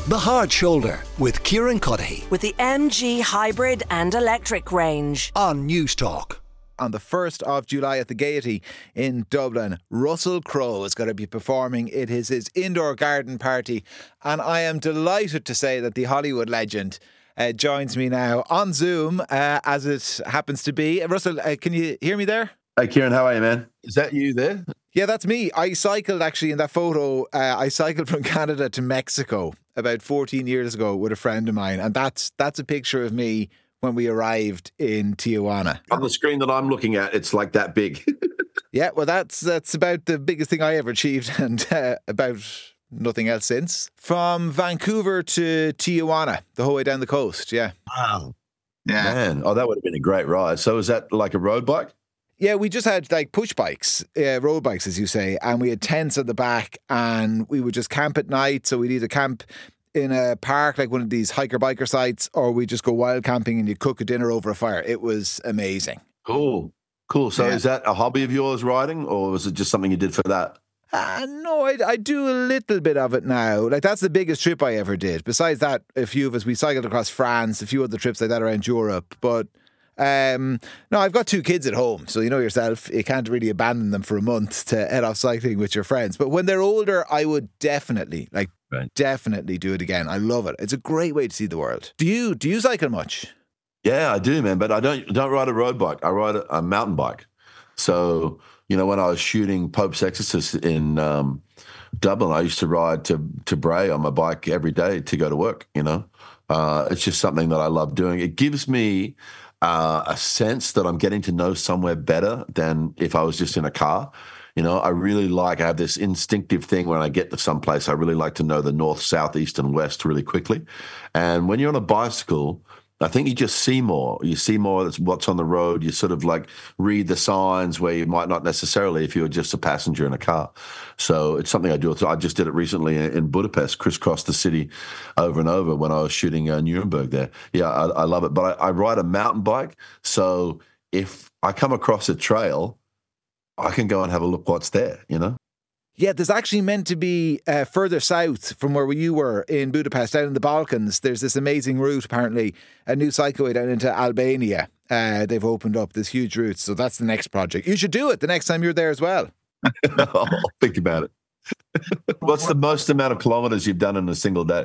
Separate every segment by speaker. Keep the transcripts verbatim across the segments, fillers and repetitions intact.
Speaker 1: The Hard Shoulder with Kieran Cuddihy
Speaker 2: with the M G hybrid and electric range
Speaker 1: on News Talk.
Speaker 3: On the first of July at the Gaiety in Dublin, Russell Crowe is going to be performing. It is his indoor garden party, and I am delighted to say that the Hollywood legend uh, joins me now on Zoom, uh, as it happens to be. Russell, uh, can you hear me there?
Speaker 4: Hey, Kieran, how are you, man? Is that you there?
Speaker 3: Yeah, that's me. I cycled actually in that photo. Uh, I cycled from Canada to Mexico about fourteen years ago with a friend of mine, and that's that's a picture of me when we arrived in Tijuana.
Speaker 4: On the screen that I'm looking at, it's like that big.
Speaker 3: Yeah, well, that's that's about the biggest thing I ever achieved, and uh, about nothing else since. From Vancouver to Tijuana, the whole way down the coast, yeah.
Speaker 4: Wow. Yeah. Man, oh, that would have been a great ride. So is that like a road bike?
Speaker 3: Yeah, we just had like push bikes, uh, road bikes, as you say, and we had tents at the back, and we would just camp at night. So we'd either camp in a park, like one of these hiker-biker sites, or we just go wild camping and you cook a dinner over a fire. It was amazing.
Speaker 4: Cool. Cool. So
Speaker 3: Yeah.
Speaker 4: is that a hobby of yours, riding, or was it just something you did for that?
Speaker 3: Uh, no, I, I do a little bit of it now. Like, that's the biggest trip I ever did. Besides that, a few of us, we cycled across France, a few other trips like that around Europe. But um, no, I've got two kids at home, so you know yourself, you can't really abandon them for a month to head off cycling with your friends. But when they're older, I would definitely, like,
Speaker 4: Right.
Speaker 3: definitely do it again. I love it. It's a great way to see the world. Do you do you cycle much?
Speaker 4: Yeah, I do, man. But I don't don't ride a road bike. I ride a, a mountain bike. So, you know, when I was shooting Pope's Exorcist in um, Dublin, I used to ride to to Bray on my bike every day to go to work, you know. Uh, it's just something that I love doing. It gives me uh, a sense that I'm getting to know somewhere better than if I was just in a car. You know, I really like, I have this instinctive thing when I get to some place, I really like to know the north, south, east, and west really quickly. And when you're on a bicycle, I think you just see more. You see more that's what's on the road. You sort of like read the signs where you might not necessarily if you were just a passenger in a car. So it's something I do. I just did it recently in Budapest, crisscrossed the city over and over when I was shooting uh, Nuremberg there. Yeah, I, I love it. But I, I ride a mountain bike. So if I come across a trail, I can go and have a look what's there, you know?
Speaker 3: Yeah, there's actually meant to be uh, further south from where you were in Budapest, down in the Balkans. There's this amazing route, apparently, a new cycleway down into Albania. Uh, they've opened up this huge route. So that's the next project. You should do it the next time you're there as well.
Speaker 4: I'll think about it. What's the most amount of kilometres you've done in a single day?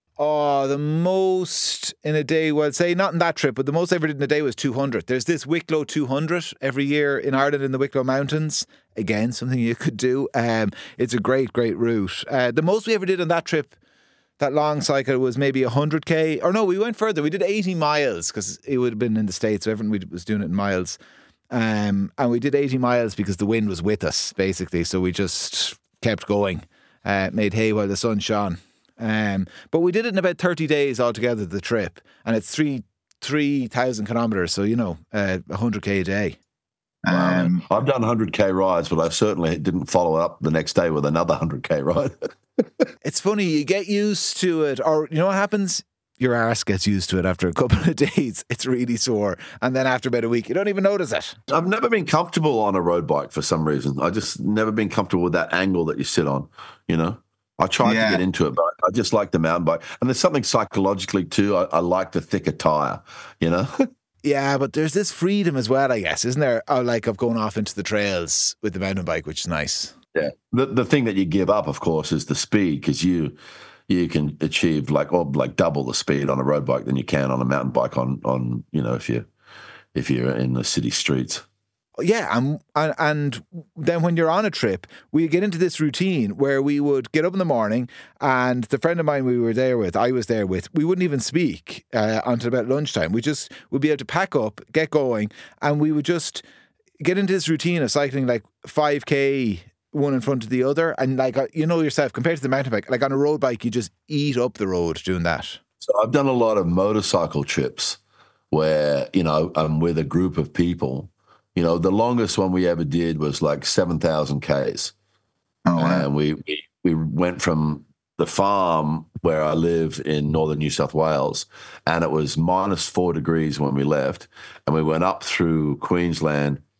Speaker 3: Oh, the most in a day, well, say not in that trip, but the most I ever did in a day was two hundred. There's this Wicklow two hundred every year in Ireland in the Wicklow Mountains. Again, something you could do. Um, it's a great, great route. Uh, the most we ever did on that trip, that long cycle, was maybe one hundred k. Or no, we went further. We did eighty miles because it would have been in the States, so everyone was doing it in miles. Um, and we did eighty miles because the wind was with us, basically. So we just kept going, uh, made hay while the sun shone. Um, but we did it in about thirty days altogether, the trip, and it's three three thousand kilometres, so you know, uh, one hundred k a day.
Speaker 4: Um, I've done one hundred k rides, but I certainly didn't follow up the next day with another one hundred k ride.
Speaker 3: It's funny, you get used to it, or you know what happens? Your arse gets used to it after a couple of days. It's really sore, and then after about a week, you don't even notice it.
Speaker 4: I've never been comfortable on a road bike for some reason. I just never been comfortable with that angle that you sit on, you know? I tried yeah. to get into it, but I just like the mountain bike. And there's something psychologically too. I, I like the thicker tire, you know?
Speaker 3: Yeah, but there's this freedom as well, I guess, isn't there? Oh, like of going off into the trails with the mountain bike, which is nice.
Speaker 4: Yeah. The the thing that you give up, of course, is the speed, because you you can achieve like or like double the speed on a road bike than you can on a mountain bike on on you know if you if you're in the city streets.
Speaker 3: Yeah, and, and and then when you're on a trip, we get into this routine where we would get up in the morning, and the friend of mine we were there with, I was there with, we wouldn't even speak uh, until about lunchtime. We just would be able to pack up, get going, and we would just get into this routine of cycling like five k one in front of the other. And like, you know yourself, compared to the mountain bike, like on a road bike, you just eat up the road doing that.
Speaker 4: So I've done a lot of motorcycle trips where, you know, I'm with a group of people. You know, the longest one we ever did was like seven thousand Ks. Oh, wow. And we, we we went from the farm where I live in northern New South Wales, and it was minus four degrees when we left. And we went up through Queensland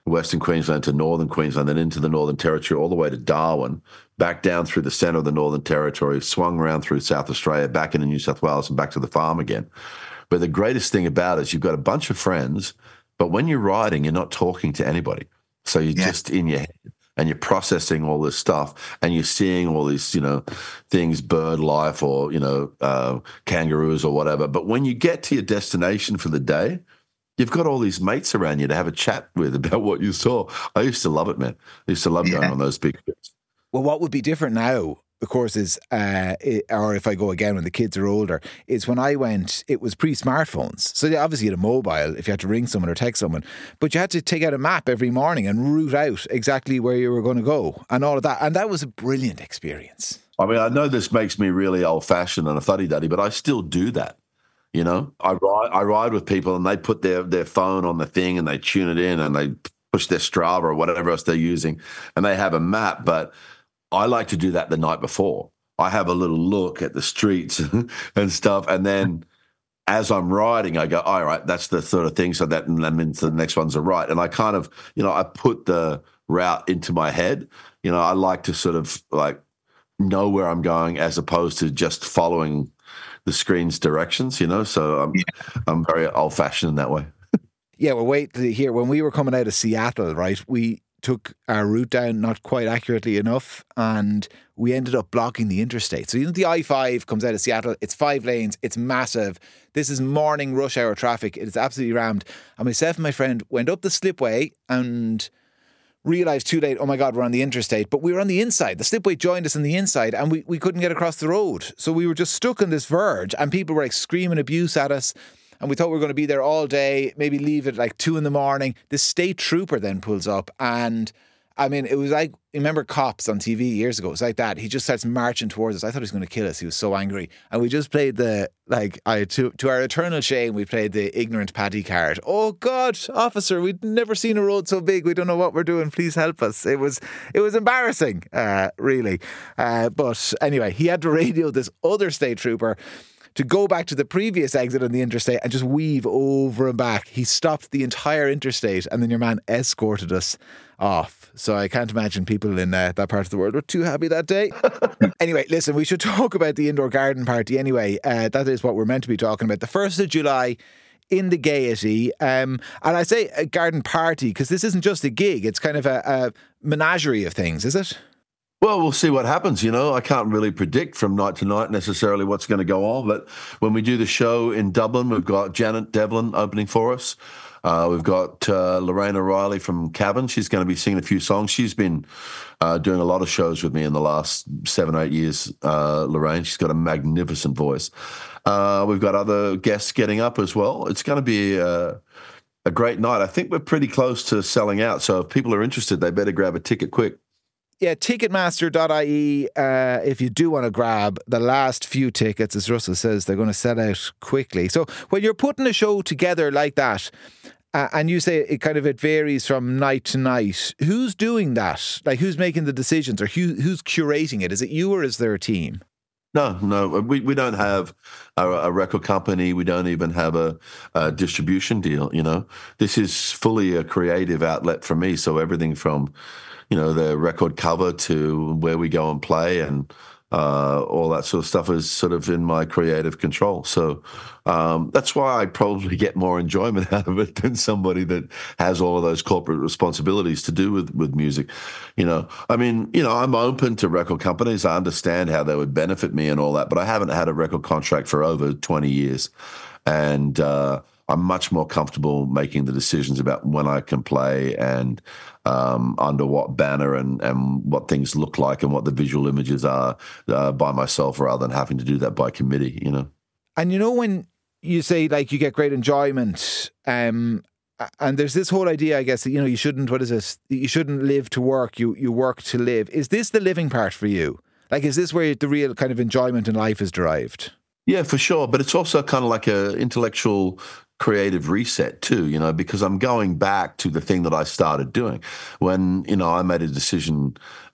Speaker 4: Western Queensland to Northern Queensland, then into the Northern Territory, all the way to Darwin, back down through the centre of the Northern Territory, swung around through South Australia, back into New South Wales and back to the farm again. But the greatest thing about it is you've got a bunch of friends, but when you're riding, you're not talking to anybody. So you're yeah. just in your head and you're processing all this stuff and you're seeing all these, you know, things, bird life or, you know, uh, kangaroos or whatever. But when you get to your destination for the day, you've got all these mates around you to have a chat with about what you saw. I used to love it, man. I used to love going yeah. on those big trips.
Speaker 3: Well, what would be different now, of course, is, uh, it, or if I go again when the kids are older, is when I went, it was pre-smartphones. So obviously you had a mobile if you had to ring someone or text someone, but you had to take out a map every morning and route out exactly where you were going to go and all of that. And that was a brilliant experience.
Speaker 4: I mean, I know this makes me really old-fashioned and a fuddy-duddy, but I still do that. You know, I ride, I ride with people and they put their, their phone on the thing and they tune it in and they push their Strava or whatever else they're using and they have a map. But I like to do that the night before. I have a little look at the streets and stuff. And then as I'm riding, I go, all right, that's the sort of thing. So that means the next one's a right. And I kind of, you know, I put the route into my head. You know, I like to sort of like know where I'm going as opposed to just following the screen's directions, you know, so I'm, yeah. I'm very old-fashioned in that way.
Speaker 3: Yeah, well, wait to hear. When we were coming out of Seattle, right, we took our route down not quite accurately enough and we ended up blocking the interstate. So, you know, the I five comes out of Seattle, it's five lanes, it's massive. This is morning rush hour traffic. It's absolutely rammed. And myself and my friend went up the slipway and realised too late, oh my God, we're on the interstate. But we were on the inside. The slipway joined us on the inside and we, we couldn't get across the road. So we were just stuck on this verge and people were like screaming abuse at us. And we thought we were going to be there all day, maybe leave at like two in the morning. This state trooper then pulls up and I mean, it was like, remember Cops on T V years ago? It was like that. He just starts marching towards us. I thought he was going to kill us. He was so angry. And we just played the, like, I to, to our eternal shame, we played the ignorant Paddy card. Oh God, officer, we'd never seen a road so big. We don't know what we're doing. Please help us. It was it was embarrassing, uh, really. Uh, but anyway, he had to radio this other state trooper to go back to the previous exit on the interstate and just weave over and back. He stopped the entire interstate and then your man escorted us off. So I can't imagine people in uh, that part of the world were too happy that day. Anyway, listen, we should talk about the indoor garden party anyway. Uh, that is what we're meant to be talking about. The first of July in the Gaiety. Um, and I say a garden party because this isn't just a gig. It's kind of a, a menagerie of things, is it?
Speaker 4: Well, we'll see what happens. You know, I can't really predict from night to night necessarily what's going to go on. But when we do the show in Dublin, we've got Janet Devlin opening for us. Uh, we've got uh, Lorraine O'Reilly from Cavan. She's going to be singing a few songs. She's been uh, doing a lot of shows with me in the last seven, eight years, uh, Lorraine. She's got a magnificent voice. Uh, we've got other guests getting up as well. It's going to be a, a great night. I think we're pretty close to selling out. So if people are interested, they better grab a ticket quick.
Speaker 3: Yeah, ticketmaster dot I E, uh, if you do want to grab the last few tickets, as Russell says, they're going to sell out quickly. So when you're putting a show together like that, uh, and you say it kind of it varies from night to night, who's doing that? Like who's making the decisions or who, who's curating it? Is it you or is there a team?
Speaker 4: No, no, we, we don't have a, a record company. We don't even have a, a distribution deal, you know. This is fully a creative outlet for me. So everything from, you know, the record cover to where we go and play and uh, all that sort of stuff is sort of in my creative control. So um, that's why I probably get more enjoyment out of it than somebody that has all of those corporate responsibilities to do with, with music. You know, I mean, you know, I'm open to record companies. I understand how they would benefit me and all that, but I haven't had a record contract for over twenty years. And uh, I'm much more comfortable making the decisions about when I can play and um, under what banner and, and what things look like and what the visual images are uh, by myself rather than having to do that by committee, you know.
Speaker 3: And you know when you say like you get great enjoyment um, and there's this whole idea, I guess, that, you know, you shouldn't, what is this? You shouldn't live to work, you, you work to live. Is this the living part for you? Like, is this where the real kind of enjoyment in life is derived?
Speaker 4: Yeah, for sure. But it's also kind of like a intellectual creative reset too, you know, because I'm going back to the thing that I started doing when, you know, I made a decision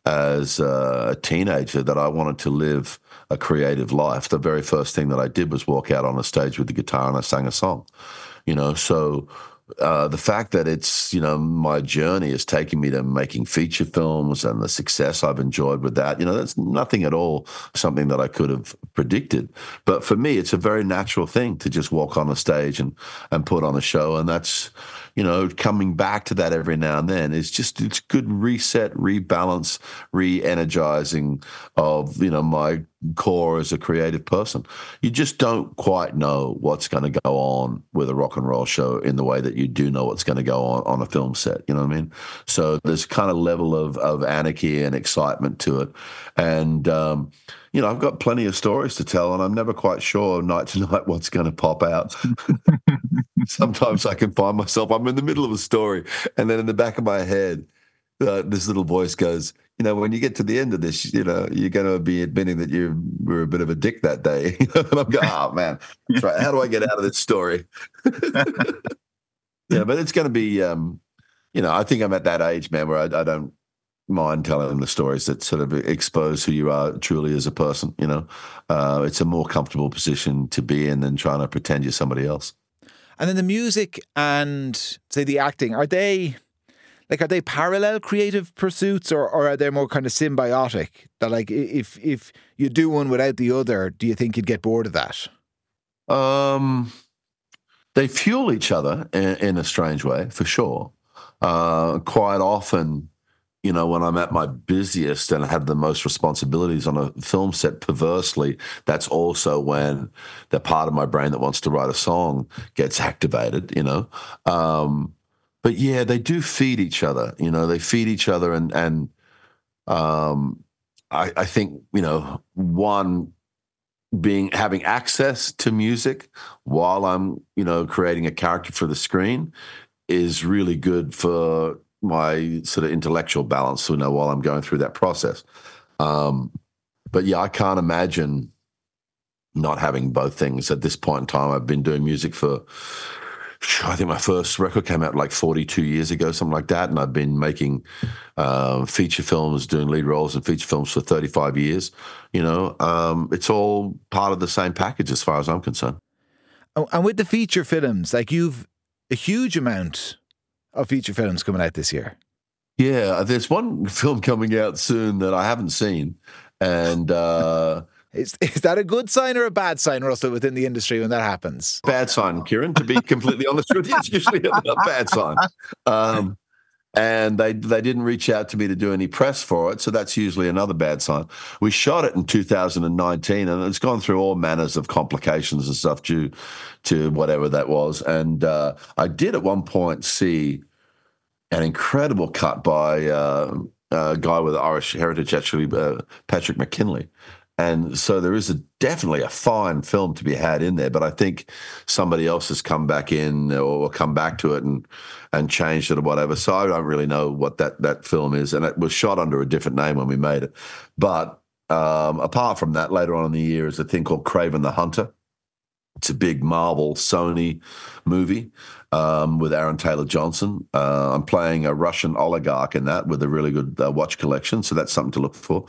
Speaker 4: as a teenager that I wanted to live a creative life. The very first thing that I did was walk out on a stage with the guitar and I sang a song, you know, so uh, the fact that it's, you know, my journey is taking me to making feature films and the success I've enjoyed with that, you know, that's nothing at all something that I could have predicted. But for me, it's a very natural thing to just walk on a stage and, and put on a show. And that's, you know, coming back to that every now and then is just, it's good reset, rebalance, re-energizing of, you know, my core as a creative person. You just don't quite know what's going to go on with a rock and roll show in the way that you do know what's going to go on on a film set. You know what I mean? So there's kind of level of, of anarchy and excitement to it. And, um, you know, I've got plenty of stories to tell, and I'm never quite sure night to night what's going to pop out. Sometimes I can find myself, I'm in the middle of a story, and then in the back of my head, uh, this little voice goes, you know, when you get to the end of this, you know, you're going to be admitting that you were a bit of a dick that day. And I'm going, oh, man, that's right. How do I get out of this story? Yeah, but it's going to be, um, you know, I think I'm at that age, man, where I, I don't mind telling them the stories that sort of expose who you are truly as a person, you know. Uh, it's a more comfortable position to be in than trying to pretend you're somebody else.
Speaker 3: And then the music and, say, the acting, are they, like, are they parallel creative pursuits, or, or are they more kind of symbiotic? That, like, if if you do one without the other, do you think you'd get bored of that?
Speaker 4: Um, they fuel each other in, in a strange way, for sure. Uh, quite often, you know, when I'm at my busiest and I have the most responsibilities on a film set, perversely, that's also when the part of my brain that wants to write a song gets activated, you know. Um, but yeah, they do feed each other, you know, they feed each other. And, and um, I, I think, you know, one being, having access to music while I'm, you know, creating a character for the screen is really good for my sort of intellectual balance, you know, while I'm going through that process. Um, but yeah, I can't imagine not having both things at this point in time. I've been doing music for, I think my first record came out like forty-two years ago, something like that. And I've been making um, feature films, doing lead roles in feature films for thirty-five years. You know, um, it's all part of the same package as far as I'm concerned.
Speaker 3: Oh, and with the feature films, like, you've a huge amount of feature films coming out this year.
Speaker 4: Yeah, there's one film coming out soon that I haven't seen. And uh,
Speaker 3: is, is that a good sign or a bad sign, Russell, within the industry when that happens?
Speaker 4: Bad sign, Kieran, to be completely honest with you. It's usually a, a bad sign. Um, and they they didn't reach out to me to do any press for it, so that's usually another bad sign. We shot it in two thousand nineteen, and it's gone through all manners of complications and stuff due to whatever that was. And uh, I did at one point see an incredible cut by uh, a guy with Irish heritage, actually, uh, Patrick McKinley. And so there is a, definitely a fine film to be had in there, but I think somebody else has come back in or come back to it and and changed it or whatever. So I don't really know what that, that film is. And it was shot under a different name when we made it. But um, apart from that, later on in the year is a thing called Kraven the Hunter. It's a big Marvel Sony movie um, with Aaron Taylor Johnson. Uh, I'm playing a Russian oligarch in that with a really good uh, watch collection, so that's something to look for.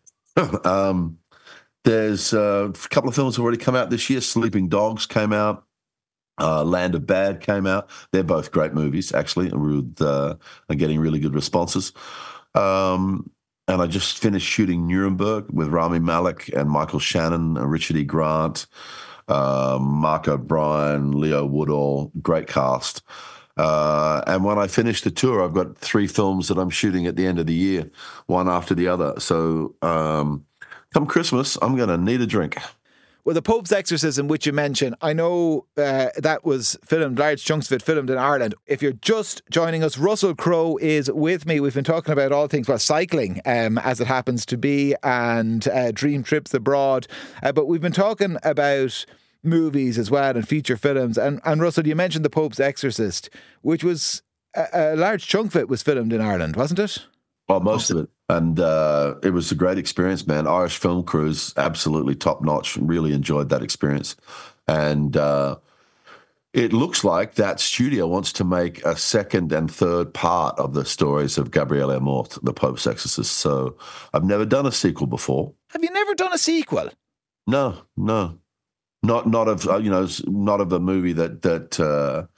Speaker 4: um, there's uh, a couple of films have already come out this year. Sleeping Dogs came out. Uh, Land of Bad came out. They're both great movies, actually, and with, uh, are getting really good responses. Um, and I just finished shooting Nuremberg with Rami Malek and Michael Shannon and Richard E. Grant. Uh, Mark O'Brien, Leo Woodall, great cast. Uh, and when I finish the tour, I've got three films that I'm shooting at the end of the year, one after the other. So um, come Christmas, I'm going to need a drink.
Speaker 3: Well, The Pope's Exorcism, which you mentioned, I know uh, that was filmed, large chunks of it filmed in Ireland. If you're just joining us, Russell Crowe is with me. We've been talking about all things, well, cycling, um, as it happens to be, and uh, dream trips abroad. Uh, but we've been talking about movies as well and feature films. And, and Russell, you mentioned The Pope's Exorcist, which was a, a large chunk of it was filmed in Ireland, wasn't it?
Speaker 4: Well, most of it. And uh, it was a great experience, man. Irish film crews, absolutely top notch. Really enjoyed that experience. And uh, it looks like that studio wants to make a second and third part of the stories of Gabriele Amorth, The Pope's Exorcist. So I've never done a sequel before.
Speaker 3: Have you never done a sequel?
Speaker 4: No, no. Not not of, uh, you know, not of a movie that, that uh,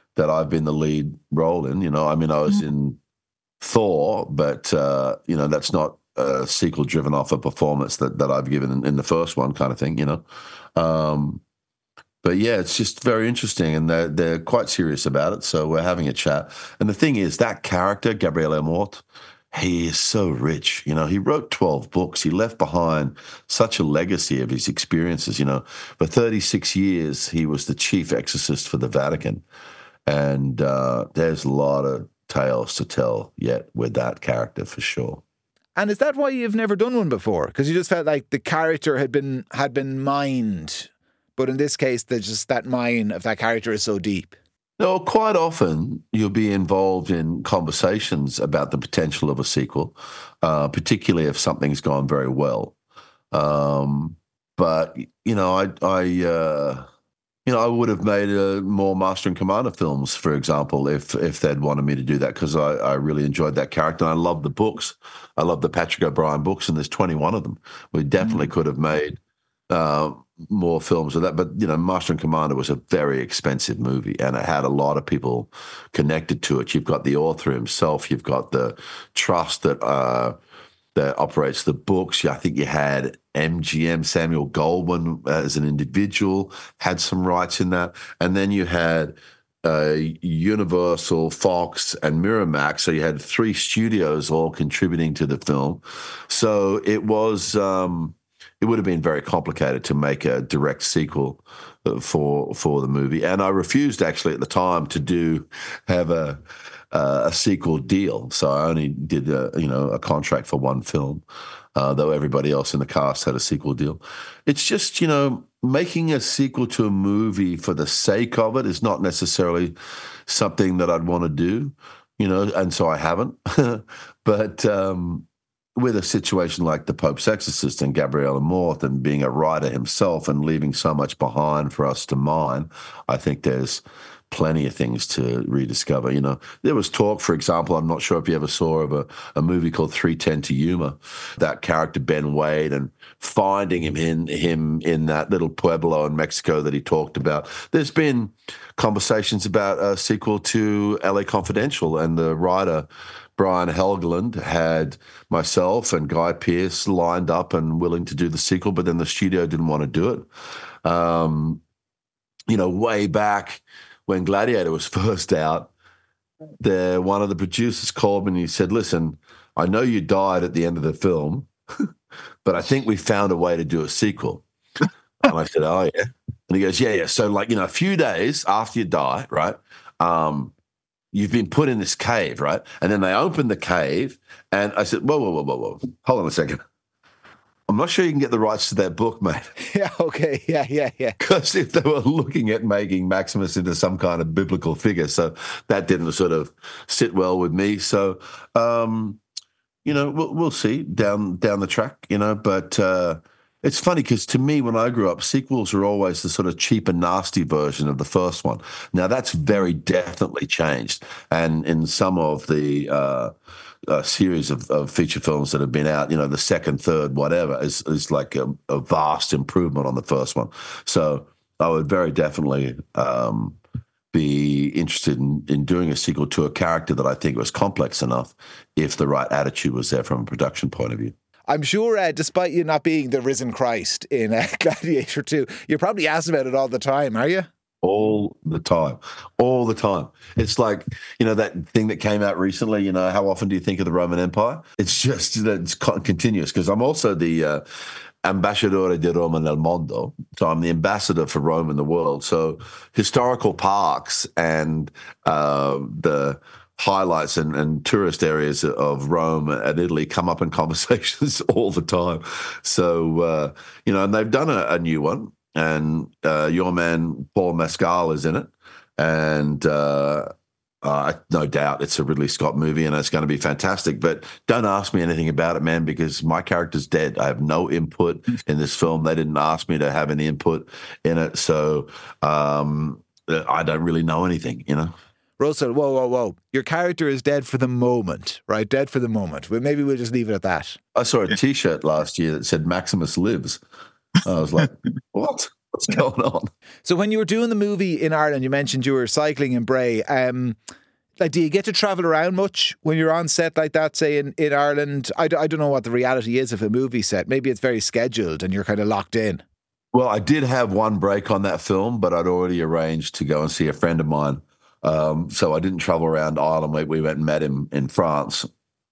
Speaker 4: that I've been the lead role in. You know, I mean, I was in Thor, but uh, you know, that's not a sequel driven off a performance that that I've given in, in the first one, kind of thing. You know. Um, But yeah, it's just very interesting, and they're, they're quite serious about it. So we're having a chat. And the thing is, that character, Gabriel Amort, he is so rich. You know, he wrote twelve books. He left behind such a legacy of his experiences. You know, for thirty-six years, he was the chief exorcist for the Vatican. And uh, there's a lot of tales to tell yet with that character, for sure.
Speaker 3: And is that why you've never done one before? Because you just felt like the character had been had been mined. But in this case, there's just that mine of that character is so deep.
Speaker 4: No, quite often you'll be involved in conversations about the potential of a sequel, uh, particularly if something's gone very well. Um, but you know, I, I, uh, you know, I would have made uh, more Master and Commander films, for example, if if they'd wanted me to do that, because I, I really enjoyed that character and I love the books. I love the Patrick O'Brian books, and there's twenty-one of them. We definitely mm. could have made Uh, more films of that, but you know, Master and Commander was a very expensive movie, and it had a lot of people connected to it. You've got the author himself, you've got the trust that uh, that operates the books. I think you had M G M, Samuel Goldwyn, as an individual, had some rights in that, and then you had uh, Universal, Fox, and Miramax. So you had three studios all contributing to the film. So it was. Um, It would have been very complicated to make a direct sequel for for the movie, and I refused actually at the time to do have a uh, a sequel deal. So I only did a, you know a contract for one film, uh, though everybody else in the cast had a sequel deal. It's just you know making a sequel to a movie for the sake of it is not necessarily something that I'd want to do, you know, and so I haven't. But um, with a situation like The Pope's Exorcist and Gabriel Amort, and being a writer himself and leaving so much behind for us to mine, I think there's plenty of things to rediscover. You know, there was talk, for example, I'm not sure if you ever saw of a, a movie called three ten to Yuma, that character Ben Wade, and finding him in him in that little pueblo in Mexico that he talked about. There's been conversations about a sequel to L A Confidential, and the writer Brian Helgeland had myself and Guy Pearce lined up and willing to do the sequel, but then the studio didn't want to do it. Um, you know, way back when Gladiator was first out, the one of the producers called me and he said, "Listen, I know you died at the end of the film, but I think we found a way to do a sequel." And I said, "Oh, yeah." And he goes, yeah, yeah. So, like, you know, a few days after you die, right, um, you've been put in this cave, right? And then they opened the cave, and I said, whoa, whoa, whoa, whoa, whoa. Hold on a second. I'm not sure you can get the rights to that book, mate.
Speaker 3: Yeah, okay, yeah, yeah, yeah.
Speaker 4: Because if they were looking at making Maximus into some kind of biblical figure, so that didn't sort of sit well with me. So, um, you know, we'll, we'll see down down the track, you know, but uh, it's funny because to me, when I grew up, sequels are always the sort of cheap and nasty version of the first one. Now, that's very definitely changed. And in some of the uh, uh, series of, of feature films that have been out, you know, the second, third, whatever, is, is like a, a vast improvement on the first one. So I would very definitely um, be interested in, in doing a sequel to a character that I think was complex enough if the right attitude was there from a production point of view.
Speaker 3: I'm sure, uh, despite you not being the risen Christ in uh, Gladiator two, you're probably asked about it all the time, are you?
Speaker 4: All the time. All the time. It's like, you know, that thing that came out recently, you know, how often do you think of the Roman Empire? It's just, it's continuous, because I'm also the uh, Ambasciatore di Roma nel mondo. So I'm the ambassador for Rome in the world. So historical parks and uh, the highlights and, and tourist areas of Rome and Italy come up in conversations all the time. So, uh, you know, and they've done a, a new one, and uh, your man Paul Mescal is in it. And uh, uh, no doubt it's a Ridley Scott movie and it's going to be fantastic. But don't ask me anything about it, man, because my character's dead. I have no input in this film. They didn't ask me to have any input in it. So um, I don't really know anything, you know.
Speaker 3: Russell, whoa, whoa, whoa. Your character is dead for the moment, right? Dead for the moment. Well, maybe we'll just leave it at that.
Speaker 4: I saw a T-shirt last year that said Maximus lives. I was like, what? what's going on.
Speaker 3: So when you were doing the movie in Ireland, you mentioned you were cycling in Bray. Um, like, do you get to travel around much when you're on set like that, say in, in Ireland? I, d- I don't know what the reality is of a movie set. Maybe it's very scheduled and you're kind of locked in.
Speaker 4: Well, I did have one break on that film, but I'd already arranged to go and see a friend of mine. Um, so I didn't travel around Ireland. We, we went and met him in France.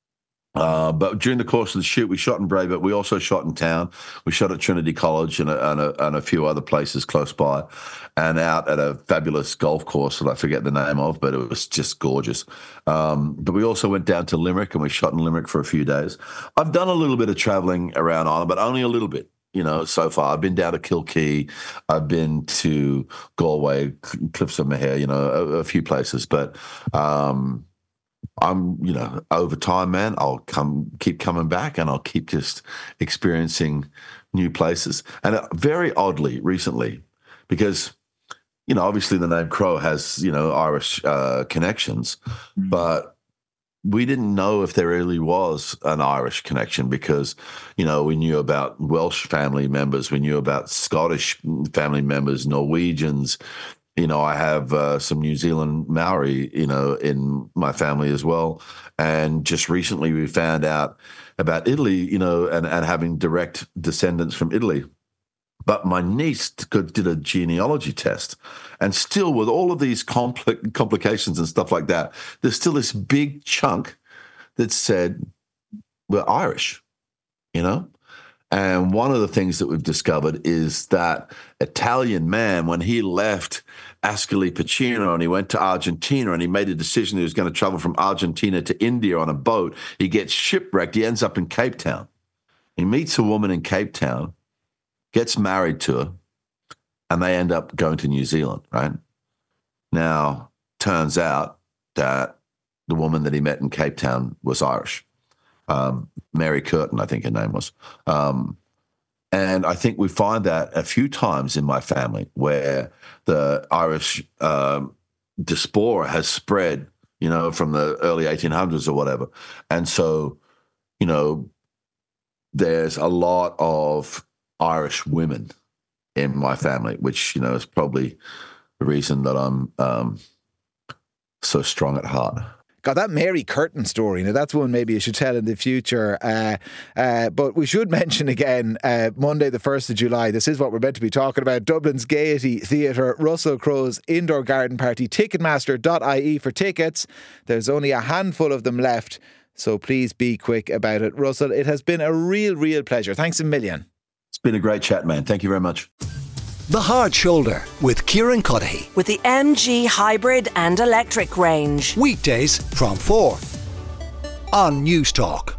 Speaker 4: Uh, but during the course of the shoot, we shot in Bray, but we also shot in town. We shot at Trinity College and a, and a, and a few other places close by, and out at a fabulous golf course that I forget the name of, but it was just gorgeous. Um, but we also went down to Limerick, and we shot in Limerick for a few days. I've done a little bit of traveling around Ireland, but only a little bit, you know, so far. I've been down to Kilkee. I've been to Galway, Cliffs of Moher, you know, a, a few places. But um I'm, you know, over time, man, I'll come, keep coming back, and I'll keep just experiencing new places. And uh, very oddly, recently, because, you know, obviously the name Crowe has, you know, Irish uh, connections, mm-hmm. but we didn't know if there really was an Irish connection because, you know, we knew about Welsh family members, we knew about Scottish family members, Norwegians. You know, I have uh, some New Zealand Maori, you know, in my family as well. And just recently we found out about Italy, you know, and, and having direct descendants from Italy. But my niece did a genealogy test. And still, with all of these compl- complications and stuff like that, there's still this big chunk that said we're Irish, you know? And one of the things that we've discovered is that Italian man, when he left Ascoli Piceno and he went to Argentina and he made a decision he was going to travel from Argentina to India on a boat, he gets shipwrecked. He ends up in Cape Town. He meets a woman in Cape Town, gets married to her, and they end up going to New Zealand, right? Now, turns out that the woman that he met in Cape Town was Irish. Um, Mary Curtin, I think her name was. Um, and I think we find that a few times in my family where the Irish um, diaspora has spread, you know, from the early eighteen hundreds or whatever. And so, you know, there's a lot of Irish women in my family, which, you know, is probably the reason that I'm um, so strong at heart.
Speaker 3: God, that Mary Curtin story, now that's one maybe you should tell in the future. Uh, uh, but we should mention again, uh, Monday the first of July, this is what we're meant to be talking about, Dublin's Gaiety Theatre, Russell Crowe's Indoor Garden Party, ticketmaster dot I E for tickets. There's only a handful of them left, so please be quick about it. Russell, it has been a real, real pleasure. Thanks a million.
Speaker 4: It's been a great chat, man. Thank you very much.
Speaker 1: The Hard Shoulder with Kieran Cuddihy.
Speaker 2: With the M G hybrid and electric range.
Speaker 1: Weekdays from four on News Talk.